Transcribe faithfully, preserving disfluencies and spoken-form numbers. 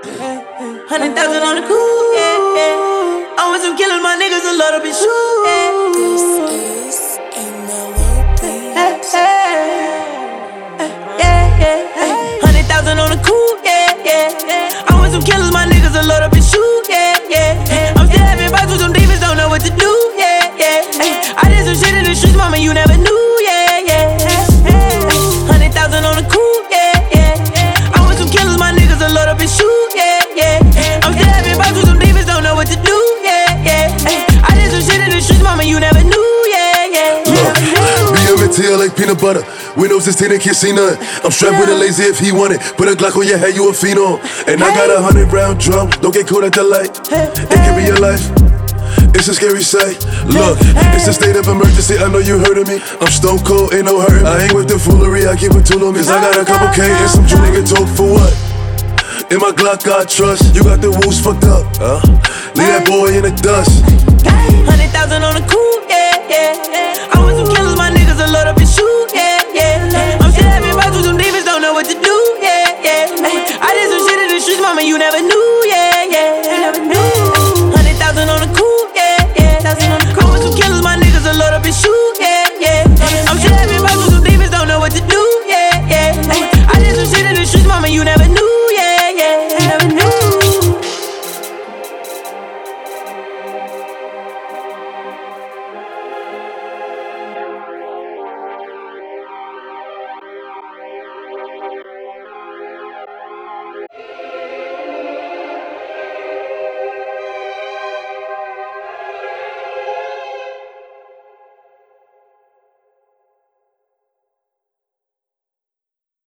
Hundred thousand on the cool, yeah, yeah. I want some killers, my niggas a lot of bitch shoot, yeah. This is a melody. Hey, hey, yeah, yeah. Hundred thousand on the cool, yeah, yeah, yeah. I want some killers, my niggas a lot of bitch shoot, yeah, yeah. I'm still having fights with some demons, don't know what to do, yeah, yeah. I did some shit in the streets, mama, you never knew, yeah, yeah. Hundred thousand on the cool, yeah, yeah. I want some killers, my niggas a lot of bitch shoot, yeah, yeah. I'm still having fights with some demons, don't know what to do, yeah, yeah. I did some shit in the streets, mama, you never knew, yeah, yeah. Look, B M and tail like peanut butter. Windows is tinted, can't see none. I'm strapped with a lazy if he want it. Put a Glock on your head, you a phenom. And I got a hundred round drum. Don't get caught at the light. It can be your life. It's a scary sight. Look, it's a state of emergency. I know you heard of me. I'm stone cold, ain't no hurt. I ain't with the foolery. I keep it too long, cause I got a couple K and some Jew nigga talk for what? In my Glock, I trust. You got the woos fucked up. Huh? Leave that boy in the dust. Hundred thousand on the cool, yeah, yeah, yeah.